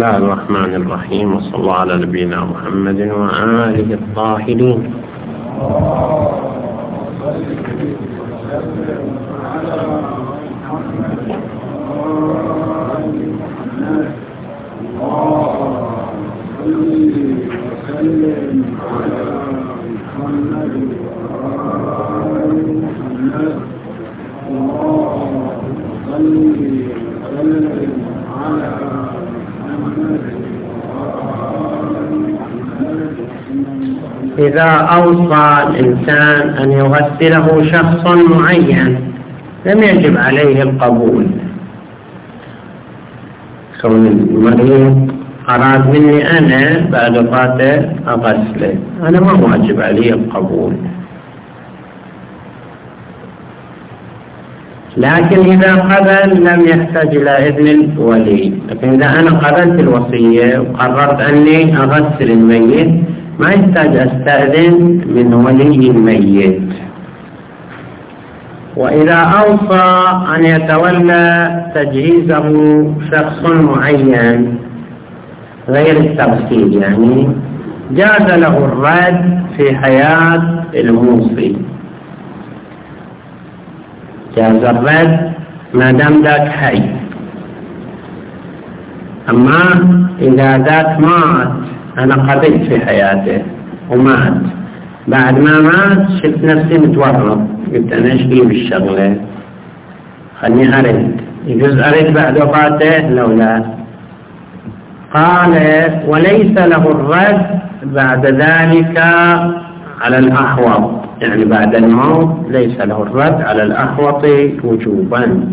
الله الرحمن الرحيم، وصلى الله على نبينا محمد وآله الطاهرين. إذا أوصى الإنسان أن يغسله شخص معين لم يجب عليه القبول. كون المريض أراد مني أنا بعد وفاته أغسله، أنا ما واجب عليه القبول. لكن إذا قبل لم يحتاج إلى إذن الولي. لكن إذا أنا قبلت الوصية وقررت أني أغسل الميت ما يحتاج أستأذن من ولي الميت. وإذا أوصى أن يتولى تجهيزه شخص معين غير التغسيل، يعني جاز له الرد في حياة الموصي، جاز الرد ما دام ذاك حي. أما إذا ذاك مات، أنا قبلت في حياته ومات، بعد ما مات شفت نفسي متورط، قلت أنا إيش فيه بالشغلة، خلني أرد. يجوز أرد بعد وفاته لو لا؟ قال وليس له الرد بعد ذلك على الأحوط، يعني بعد الموت ليس له الرد على الأحوط وجوبا،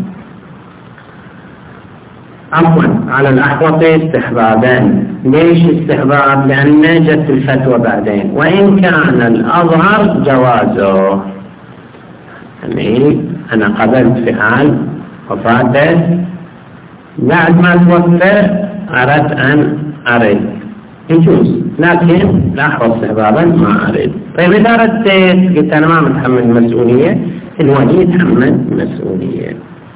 عفوا على الأحوط استحبابا. ليش استحباب؟ لأن جت الفتوى بعدين، وإن كان الأظهر جوازه. يعني أنا قبلت في حال وفاته، بعد ما توفى أردت أن أرد، يجوز، لكن لا أحوط استحبابا ما أرد. طيب إذا رديت قلت أنا ما متحمل المسؤولية، الولي يتحمل المسؤولية.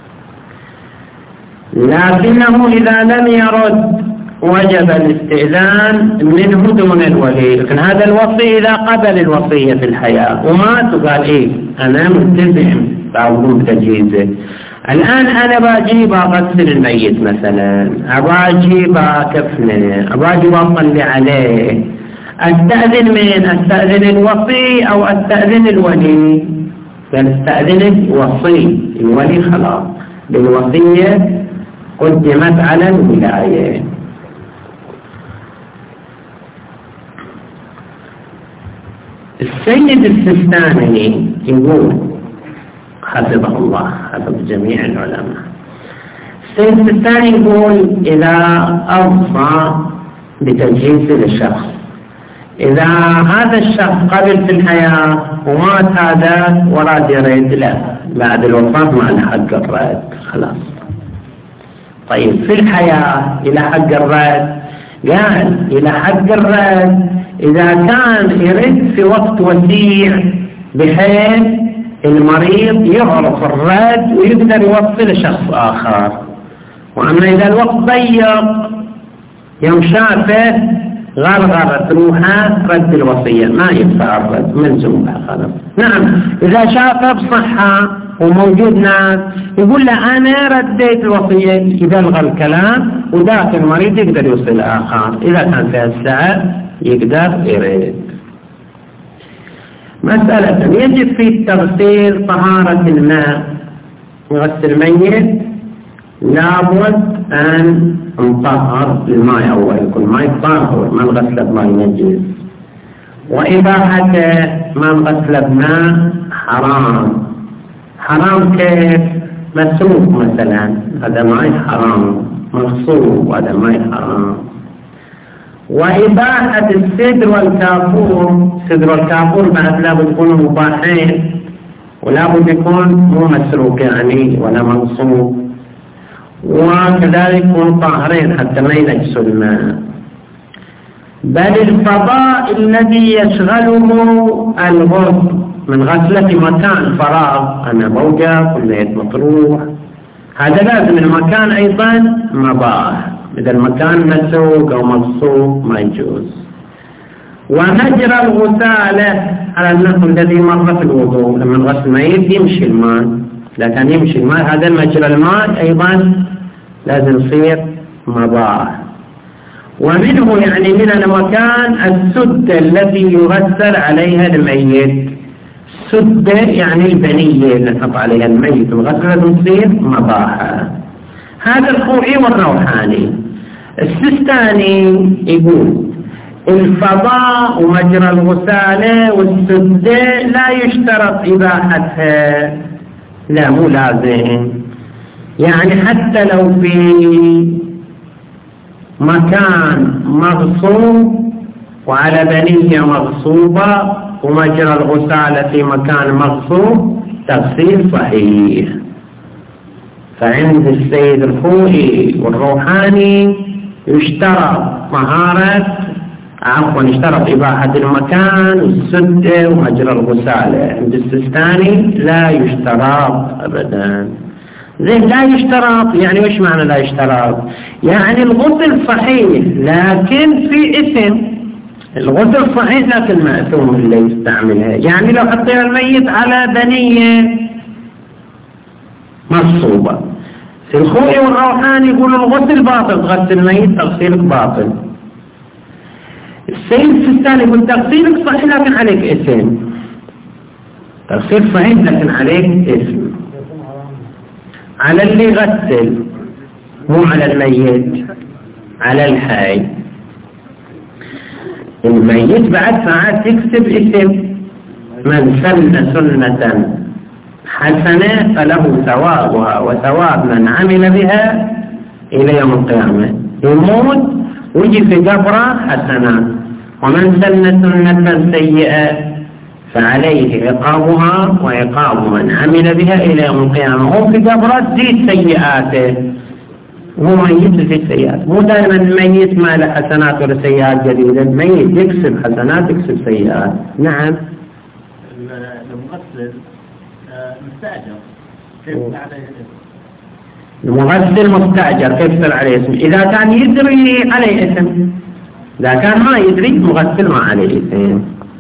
لكنه إذا لم يرد وجب الاستئذان منه دون الولي. لكن هذا الوصي إذا قبل الوصية في الحياة ومات وقال إيه أنا ملتزم بأقوم بتجهيزه، الآن أنا باجي بغسل الميت مثلا، أباجي بكفنه، أباجي بصلي عليه، أستأذن من؟ أستأذن الوصي أو أستأذن الولي؟ قال استأذن الوصي، الولي خلاص بالوصية قدمت على الولاية. السيد السيستاني يقول حفظه الله، حفظ جميع العلماء، السيد السيستاني يقول إذا أوصى بتجهيز للشخص، إذا هذا الشخص قبل في الحياة ومات هذا وراد يرد، لا، بعد الوفاة ما له حق الرد خلاص. طيب في الحياة إلى حق الرد، قال إلى حق الرد إذا كان يرد في وقت وسيع بحيث المريض يعرف الرد ويقدر يوصل لشخص آخر. وأما إذا الوقت ضيق يوم شافه غرغرت روحه رد الوصية، ما ينفع الرد، ملزوم بها خلاص. نعم إذا شافه بصحة وموجود ناس يقول له أنا رديت الوصية، يبلغ الكلام وذاك المريض يقدر يوصل آخر، إذا كان في الساعة يقدر يرد. مسألة يجب في التغسيل طهارة الماء. يغسل الميت لابد أن نطهر الماء أول، يكون ماء طاهر، ما نغسله بماء نجس. وإباحته ما نغسله بماء حرام. حرام كيف؟ مسروق مثلا، هذا ماء حرام، مغصوب، هذا ماء حرام. وإباحة السدر والكافور، السدر والكافور بعد لابد يكونوا مباحين، ولابد يكون مو مسروق يعني ولا مغصوب، وكذلك يكونوا طاهرين حتى ما ينجسوا الماء. بل الفضاء الذي يشغله الغسل من غسلة مكان فراغ، أنا موجة كلية مطروح، هذا لازم المكان أيضا مباح، إذا المكان مسوق أو مغصوب ما يجوز. ومجرى الغسالة على النحو الذي مر في الوضوء، لما نغسل الميت يمشي الماء، لكن يمشي الماء هذا مجرى الماء أيضا لازم يصير مضاع. ومنه يعني من المكان السدة التي يغسل عليها الميت، سدة يعني البنية اللي نحط عليها الميت الغسل تصير مضاحة. هذا الخوئي والروحاني. السستاني يقول الفضاء ومجرى الغسالة والسدة لا يشترط إباحتها، لا مو لازم، يعني حتى لو في مكان مغصوب وعلى بنية مغصوبة ومجرى الغسالة في مكان مغصوب تغسيل صحيح. فعند السيد الخوئي والروحاني يشترط يشترط إباحة المكان والسدة ومجرى الغسالة. عند السستاني لا يشترط أبدا. زين لا يشترط يعني وش معنى لا يشترط؟ يعني الغسل صحيح لكن في اسم، الغسل صحيح لكن مأثوم اللي يستعملها. يعني لو حطينا الميت على بنية مصوبة، في الخوئي والروحاني يقول الغسل باطل، تغسل الميت تغسيلك باطل. السيد السستاني يقول تغسيلك صحيح لكن عليك اسم، تغسيل صحيح لكن عليك اسم، على اللي يغسل مو على الميت، على الحي. الميت بعد ساعات يكتب اسم، من سن سنة حسنة فله ثوابها وثواب من عمل بها إلى يوم القيامة. يموت ويجي في قبره حسنات، ومن سن سنة سيئة فعليه عقابها وعقاب من عمل بها إلى يوم القيامة. هو في قبره تزيد سيئاته، هو ميت في سيئات. مو دائما الميت ما له حسنات ولا سيئات جديدة، الميت يكسب حسنات يكسب سيئات. نعم. المغسل مستأجر كيف عليه اسم؟ المغسل مستأجر كيف صار عليه اسم؟ إذا كان يدري عليه اسم، إذا كان ما يدري المغسل ما عليه اسم،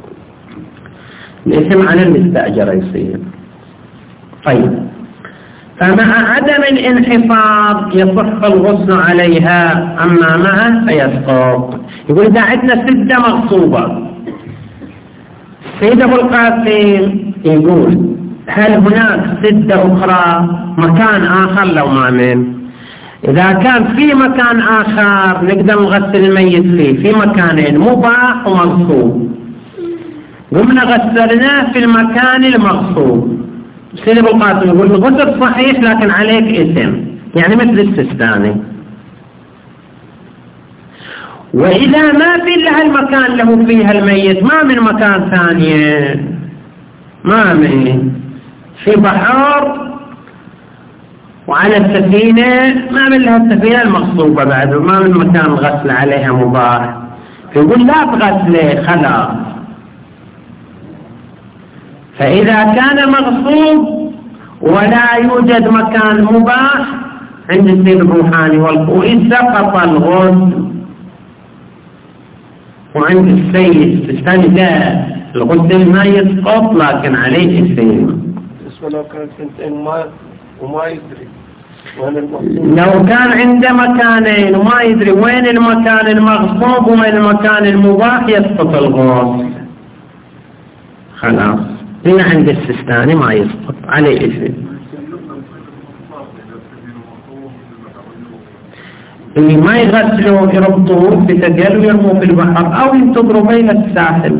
الاسم على المستأجر يصير. طيب، فمع عدم الانحفاظ يصح الغسل عليها، أما معه فيسقط. يقول إذا عندنا سدة مغصوبة، السيد أبو القاسم يقول هل هناك سدة أخرى مكان آخر؟ لو ما من إذا كان في مكان آخر نقدر نغسل الميت فيه، في مكانين مباح ومغصوب، قمنا غسلناه في المكان المغصوب. السيد أبو القاسم يقول الغسل صحيح لكن عليك اسم، يعني مثل السستاني. وإذا ما في إلا هالمكان له فيها الميت، ما من مكان ثاني، ما من في بحر وعلى السفينة، ما من لها السفينة المغصوبة بعد، ما من مكان الغسل عليها مباح، يقول لا تغسله خلاص. فإذا كان مغصوب ولا يوجد مكان مباح عند السيد الروحاني والخوئي سقط الغسل، وعند السيد الثاني لا، الغسل ما يسقط لكن عليه اسم. لو كان سنتين وما يدري لو كان عنده مكانين وما يدري وين المكان المغصوب وين المكان المباح يسقط الغسل خلاص. هنا عند السستاني ما يسقط عليه اسم. اللي ما يغسلوا يربطوه بثقل ويرموه في البحر أو ينتظروا بين الساحل.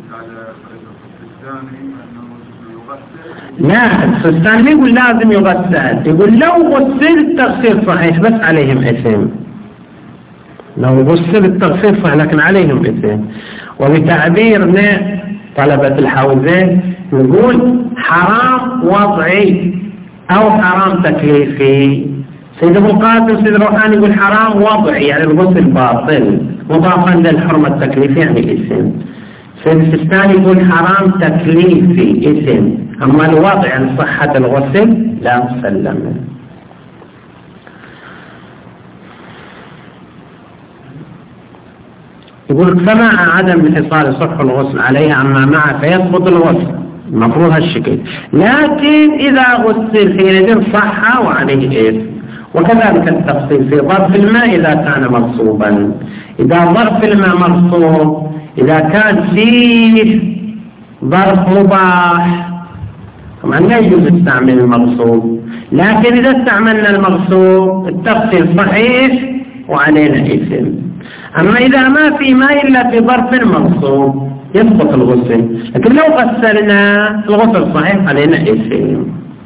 لا، السستاني يقول لازم يغسل، يقول لو غسل التغسيل صحيح بس عليهم اسم، لو غسل التغسيل صحيح لكن عليهم اسم. وبتعبيرنا طلبة الحوزة يقول حرام وضعي أو حرام تكليفي. سيد أبو القاسم سيد الروحاني يقول حرام وضعي يعني الغسل باطل مضافا للحرمة التكليفي يعني اسم. سيد السستاني يقول حرام تكليفي اسم، أما الوضع عن صحة الغسل لا مسلم. يقول فمع عدم انحصار صح الغسل عليها أما معه فيسقط الغسل، المفروض هالشكل. لكن إذا غسل حينئذ صح وعليه إثم. وكذلك التفصيل في ظرف الماء إذا كان مرصوبا. إذا ظرف الماء مرصوب، إذا كان فيه ظرف مباح طبعا لا يجوز استعمل المرصوب، لكن إذا استعملنا المرصوب التفصيل صحيح وعلينا إثم. أما إذا ما في ماء إلا في ظرف مرصوب يسقط الغسل، لكن لو غسلنا الغسل صحيح علينا إثم.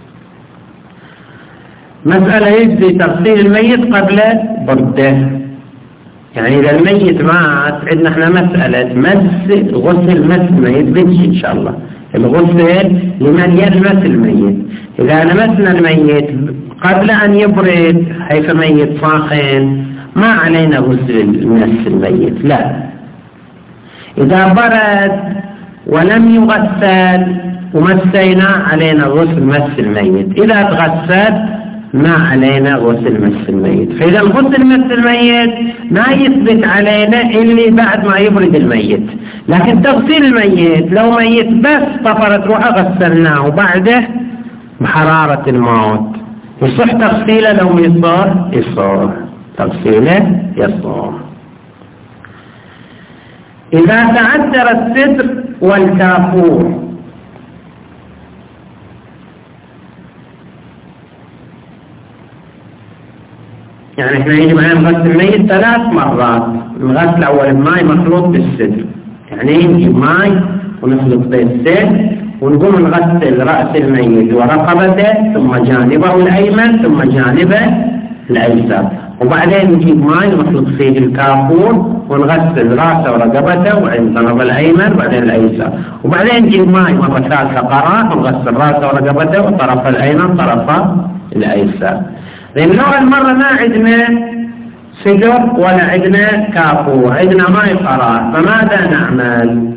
مسألة يجزي تغسيل الميت قبل برده. يعني إذا الميت مات عندنا احنا مسألة غسل مس الميت بنجي إن شاء الله. الغسل لمن يلمس الميت، إذا لمسنا الميت قبل أن يبرد حيث ميت ساخن ما علينا غسل مس الميت، لا. إذا برد ولم يغسل ومسينا علينا غسل مس الميت، إذا تغسل ما علينا غسل مس الميت. فإذا الغسل مس الميت ما يثبت علينا إلا بعد ما يبرد الميت، لكن تغسيل الميت لو ميت بس طفرت روحه غسلناه وبعده بحرارة الموت يصح تغسيله. لو يصح تغسيله يصح. إذا تعذر الستر والكافور، يعني احنا يجب أن نغسل الميت 3 مرات. نغسل أول ماء مخلوط بالسدر، يعني نجيب ماء ونخلط بالسدر ونقوم نغسل رأس الميت ورقبته ثم جانبه الأيمن ثم جانبه الأيسر، وبعدين نجيب ماء ونخلط فيه الكافور ونغسل رأسه ورقبته وعند طرف الأيمن وبعدين الأيسر، وبعدين نجيب ماء مرة ثالثة قراء ونغسل رأسه ورقبته وطرف الأيمن طرف الأيسر. لأن لو المرة ما عندنا سدر ولا عندنا كافور، عندنا ماء قراء، فماذا نعمل؟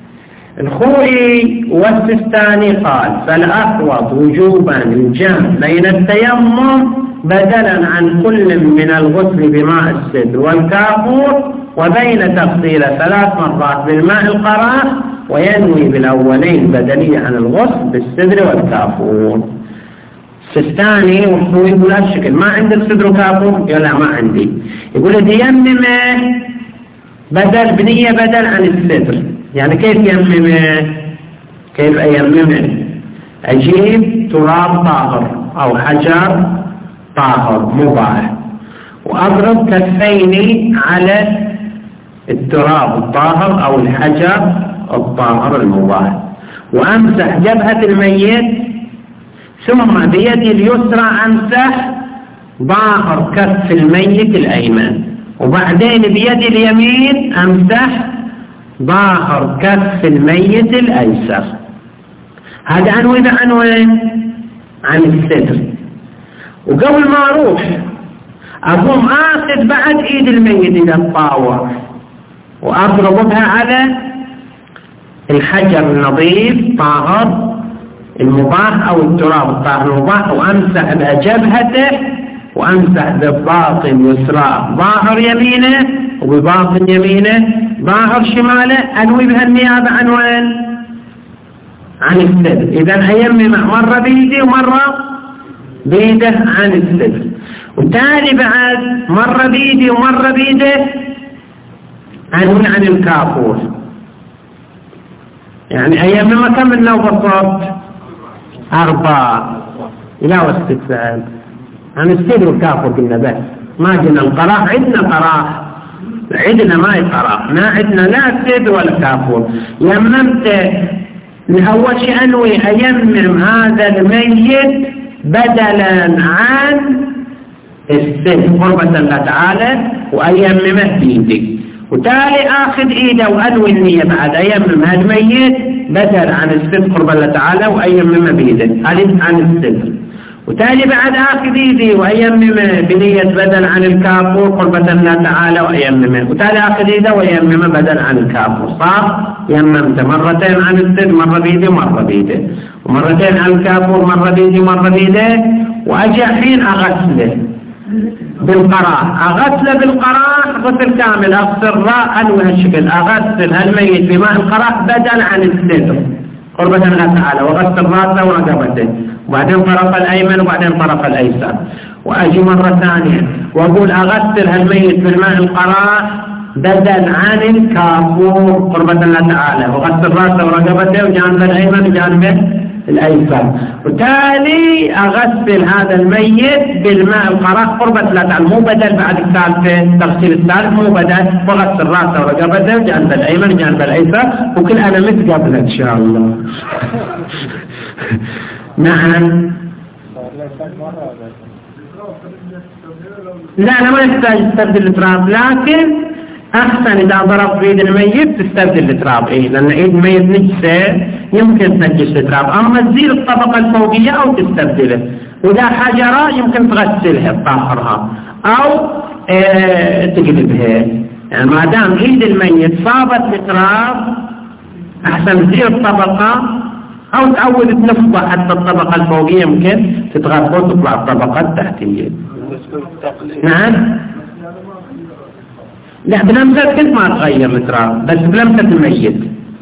الخوئي والسستاني قال فالأحوط وجوبا الجمع بين التيمم بدلا عن كل من الغسل بماء السدر والكافور وبين تغسيل 3 مرات بالماء القراء، وينوي بالأولين بدلية عن الغسل بالسدر والكافور. السستاني والخوئي يقول هالشكل، ما عندك سدر وكافور؟ يقول لا ما عندي. يقول إذا يممه بدل بنية بدل عن السدر. يعني كيف يممه؟ كيف أيممه؟ أجيب تراب طاهر أو حجر طاهر مباح وأضرب كفيني على التراب الطاهر أو الحجر الطاهر المباح وأمسح جبهة الميت، ثم بيدي اليسرى أمسح ظاهر كف الميت الأيمن، وبعدين بيدي اليمين أمسح ظاهر كف الميت الأيسر. هذا عنوان عن الستر. وقبل ما أروح أقوم آخذ بعد إيد الميت إلى الطاوة وأضرب بها على الحجر النظيف طاهر المباح أو التراب الطاهر المباح، وأمسح بها جبهته وأمسح بباطن يسرى ظاهر يمينه وبباطن يمينه ظاهر شماله، أنوي بها النيابة عن السدر. إذا أيمم مرة بيدي ومرة بيده عن السدر، وتالي بعد مرة بيدي ومرة بيده أنوي عن الكافور. يعني أيمم كم من نوع بالضبط؟ 4. لا واستفعال عن السدر والكافور قلنا بس، ما قلنا القراح. عندنا قراح، عندنا ما يقراح، ما عندنا لا سدر ولا كافور. يممت أول شيء أنوي أيمم هذا الميت بدلا عن السدر قربة الله تعالى وأيممه بيدي، وتالي آخذ إيده وأنوي النية بعد أيمم هذا الميت بدل عن السدر قربة الله تعالى وأيممه بيده هذه عن السدر، وتالي بعد آخذ إيدي وأيممه بنية بدل عن الكافور قربة الله تعالى وأيممه، وتالي آخذ إيده وأيممه بدل عن الكافور. صار يممت مرتين عن السدر، مرة بيدي ومرة بيده، ومرتين عن الكافور مرة بيدي ومرة بيده، وأجي حين أغسله بالقراء. أغسل بالقراء غسل كامل، أغسل راء بهالشكل، أغسل هالميت بماء القراء بدل عن الصدر قربة الله تعالى، وغسل راسه ورقبته، وبعدين طرف الأيمن وبعدين طرف الأيسر، وأجي مرة ثانية وأقول أغسل هالميت بالماء القراء بدل عن الكافور قربة الله تعالى، وغسل راسه ورقبته وجانب الأيمن وجانب الأيسر، وتالي أغسل هذا الميت بالماء القراء قربة الله تعالى، مو بدل بعد الثالثة، تغسيل الثالث مو بدل، وغسل راسه ورقبته وجانب الأيمن وجانب الأيسر، وكل أنا متقبل إن شاء الله. نعم. لا ما يحتاج تستبدل التراب، لكن أحسن إذا ضرب بيد الميت تستبدل التراب، لأن إيد الميت نجسة يمكن تنجس التراب، أما تزيل الطبقة الفوقية أو تستبدله، وإذا حجرة يمكن تغسلها تطهرها أو تقلبها، يعني ما دام إيد الميت صابت التراب أحسن تزيل الطبقة أو تعود تنفض حتى الطبقة الفوقية يمكن تتغطى وتطلع الطبقة التحتية. نعم. لا بلمسة كنت ما تغير التراب، بس بلمسة الميت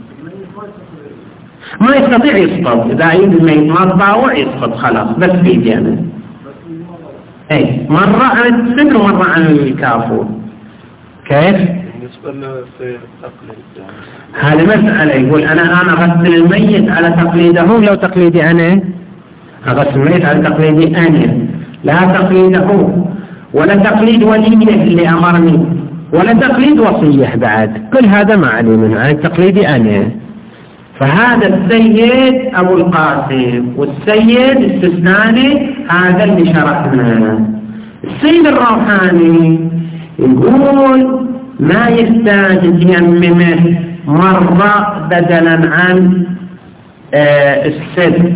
ما يستطيع يسقط، إذا عيد الميت ما تطاوع يسقط خلاص، بس بيدي أنا أي مرة عن الصدر ومرة عن الكافور. كيف؟ بالنسبة في التقليد هذه مسألة، يقول أنا أغسل الميت على تقليده، لو تقليدي أنا أغسل الميت على تقليدي أنا، لا تقليده ولا تقليد وليه اللي أمرني ولا تقليد وصيه بعد، كل هذا ما علي منه، عن تقليدي أنا. فهذا السيد أبو القاسم، والسيد السستاني هذا اللي شرحناه. السيد الروحاني يقول ما يحتاج يممه مرة بدلا عن السد،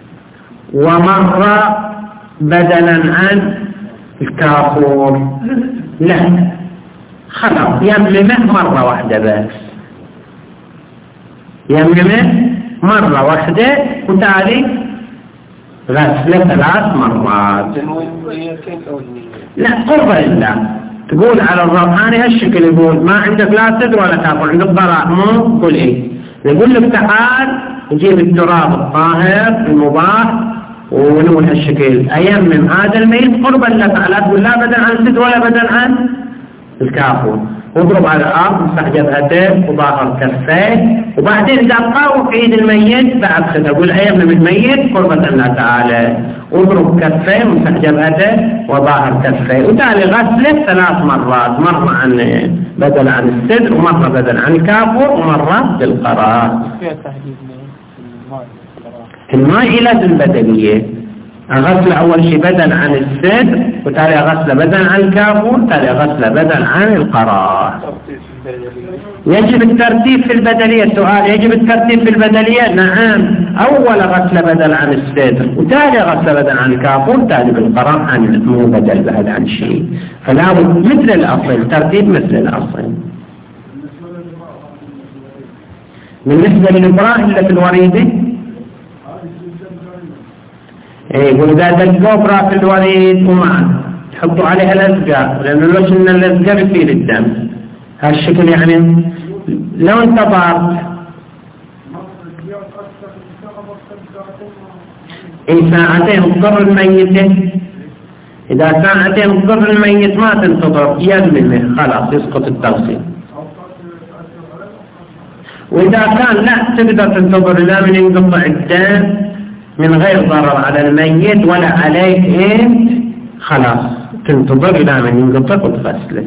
ومرة بدلا عن الكافور، لا خلاص يممه مرة واحدة بس، يممه مرة واحدة وتالي غسله 3 مرات. لا قرب لله، تقول على الروحاني هالشكل، يقول ما عندك لا صدر ولا كافور، عندك ضراء، مو تقول ايه، يقول لك تعال نجيب التراب الطاهر المباح ونقول هالشكل أيمم هذا الميت قربا لك، لا تقول لا بدل عن صدر ولا بدل عن الكافور، واضرب على الأرض مسح جبهته وظاهر كفيه، وبعدين إذا قاوم في إيد الميت بعد كده أقول أيمم الميت قربة الله تعالى، واضرب كفيه مسح جبهته وظاهر كفيه، وتالي غسله 3 مرات، مرة عن بدل عن الصدر ومرة بدل عن الكافور ومرة بالقراء. الماء لازم بدلية، غسل أول شيء بدل عن الصدر، وتالي غسل بدل عن الكافور، تالي غسل بدل عن القراء. يجب الترتيب في البدلية، سؤال يجب الترتيب في البدلية؟ نعم، أول غسل بدل عن الصدر، وتالي غسل بدل عن الكافور، تالي بالقراء عن مو بدل بعد عن شيء، فلا بد مثل الأصل، ترتيب مثل الأصل. بالنسبة للإبراء اللي في الوريدة يقول إذا دقوا إبراء في الوريد ومعه يحطوا عليها الأزقاء، لأنه لو شلنا الأزقاء بيصير الدم هالشكل، يعني لو انتظرت ساعتين تضر الميت، إذا ساعتين تضر الميت ما تنتظر يلممه خلاص يسقط التغسيل، وإذا كان لا تقدر تنتظر لا من ينقطع الدم من غير ضرر على الميت ولا عليك انت، خلاص تنتظر الى من ينقطع وتغسله.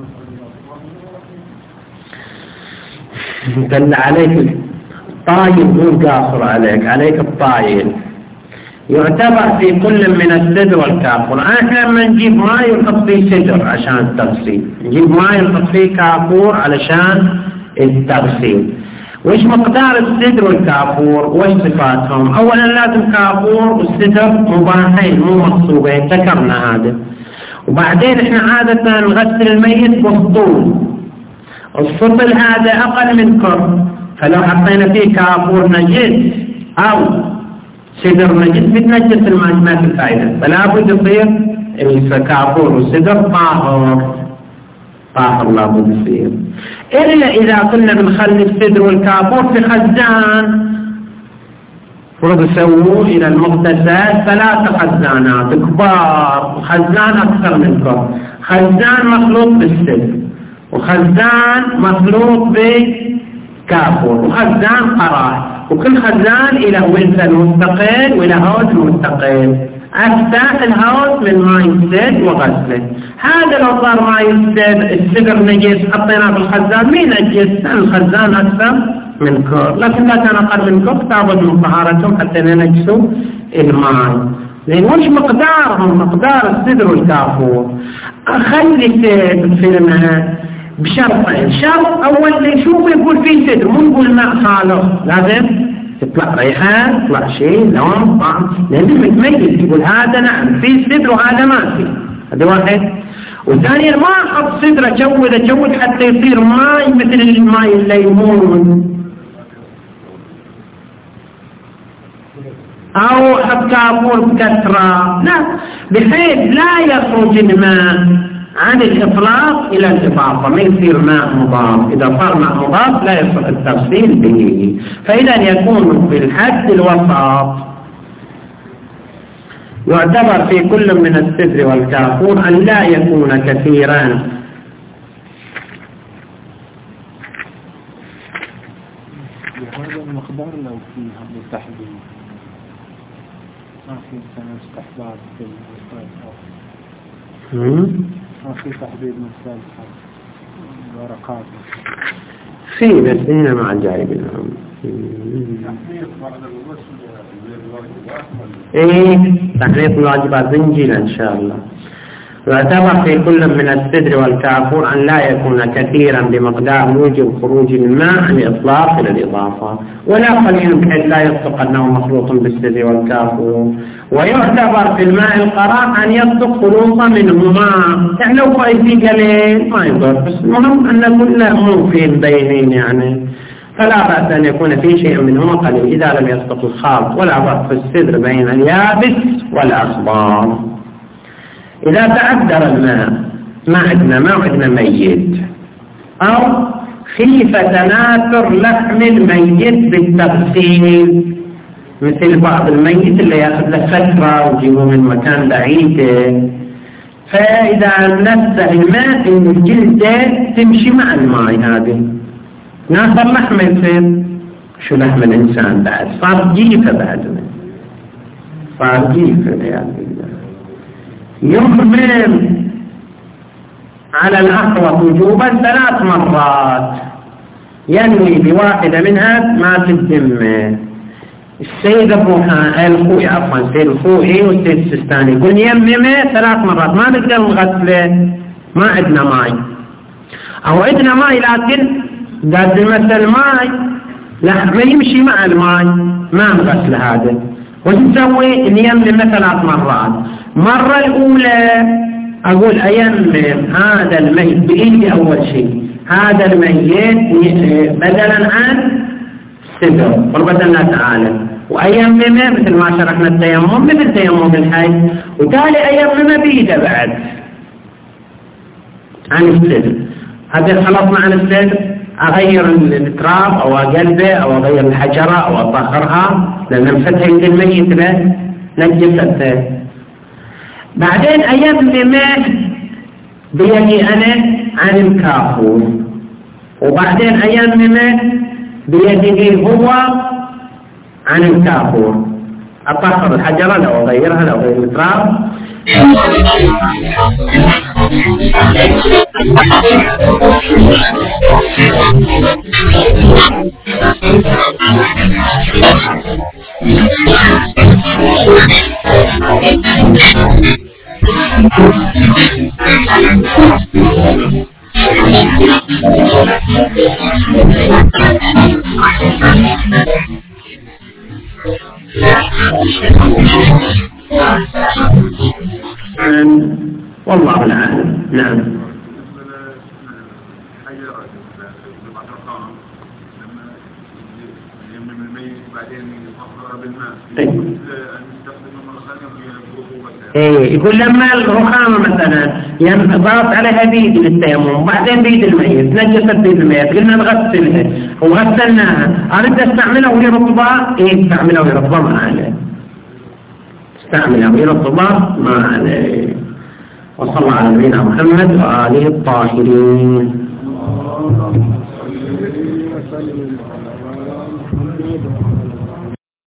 دل عليك الطايل مو قاصر عليك الطايل، يعتبر في كل من الصدر والكافور. احنا لما نجيب ماء ونحط فيه صدر عشان التغسيل، نجيب ماء ونحط فيه كافور علشان التغسيل. وإيش مقدار الصدر والكافور وإيش صفاتهم؟ أولا لازم كافور والصدر مباحين مو مقصوبين، ذكرنا هذا. وبعدين إحنا عادة نغسل الميت بالطول، السطل هذا أقل من كرب، فلو حطينا فيه كافور نجس أو صدر نجس بتنجس الماء، ما في فائدة، فلا بد يصير الكافور والسدر طاهر لابد يصير، إلا إذا كنا بنخلي السدر والكافور في خزان، فرض يسووا إلى المغتسلات 3 خزانات كبار، وخزان أكثر من كبار، خزان مخلوط بالسدر، وخزان مخلوط بكافور، وخزان قراح، وكل خزان إلى ولفل مستقل وإلى هوز مستقل. أفتح الهوز من ماء السد وغسله. هذا لو صار ماء السدر نجس حطيناه بالخزان، مين نجس؟ الخزان أكثر من كوب، لكن لا كان أقل من كوب تابد من طهارتهم حتى ينجسوا الماء. لأن وش مقدارهم؟ مقدار السدر والكافور. أخلي سد في الماء بشرطين. شرط أول شوف يقول فيه سدر، مو يقول ماء خالص، لازم يطلع ريحان، يطلع شيء لون طعم، لازم متميز يقول هذا نعم فيه سدر وهذا ما فيه. هذا واحد. وثانيا ما أحط سدر أجود حتى يصير ماء مثل الماء الليمون، أو أحط كافور بكثرة، لا، بحيث لا يخرج الماء عن الإطلاق إلى الإضافة، ما يصير ماء مضاف. إذا صار ماء مضاف لا يصح التفصيل به، فإذا يكون في الحد الوسط. يعتبر في كل من السدر والكافور أن لا يكون كثيرا. هذا المقدار لو في هذا التحديد ما في استحباب في ما في تحديد مثال ورقات في، بس هنا مع الجايبين. تحريق الواجبات زنجيلا إن شاء الله. يعتبر في كل من السدر والكافور أن لا يكون كثيرا بمقدار موجب خروج الماء عن الإطلاق إلى الإضافة، ولا قليل بحيث لا يصدق أنه مخلوط بالسدر والكافور. ويعتبر في الماء القراح أن يصدق خلوطا منهما، يعني لو فيه قليل ما يضر، بس المهم أن كله ممكن بينين يعني، فلا بأس أن يكون في شيء منهما قليل إذا لم يصدق الخالط، ولا فرق في السدر بين اليابس والأخضر. إذا تعذر الماء ما عندنا ميت، أو خيفة تناثر لحم الميت بالتغسيل، مثل بعض الميت اللي يأخذ له فترة ويجيبه من مكان بعيد، فإذا نفسه الماء إن الجلدة تمشي مع الماء، هذه ناثر لحم يصير شو لحم الإنسان بعد صار جيفة، بعد صار جيفة يا الله. يحمل على الأحوط وجوبا 3 مرات، ينوي بواحدة منها ما في الذمة. السيد الخوئي السيد الخوئي والسيد السستاني يقول يممه 3 مرات، ما نقدر نغسله، ما عندنا ماء، أو عندنا ماء لكن قد مثل ماء لا ما يمشي مع الماء، ما نغسل هذا. وش نسوي؟ نيمم 3 مرات. مرة الأولى أقول أيمم هذا الميت بإيدي أول شيء، هذا الميت بدلا عن السدر قربة الله تعالى، وأيممه مثل ما شرحنا التيمم مثل تيمم الحج، وتالي أيممه بإيده بعد عن السدر. هذا خلصنا عن السدر، أغير التراب أو أقلبه أو أغير الحجرة أو أطهرها لأن مفتح يد الميت به نجسته. بعدين أيممه بيدي أنا عن الكافور، وبعدين أيممه بيده هو عن الكافور، أطهر الحجرة لو أغيرها لو أغير التراب. والله العالم. نعم. من الميت بعدين يطهر بالماء طيب. نستخدم مرة ثانية يقول لما الرخامة مثلا ينضاف عليها بيد للتيمم وبعدين بيد الميت نجست بيد الميت قلنا نغسلها وغسلناها أريد أستعملها وهي رطبة استعملها وهي رطبة ما عليه استعملها وهي رطبة ما عليه. وصلى على نبينا محمد وآله الطاهرين.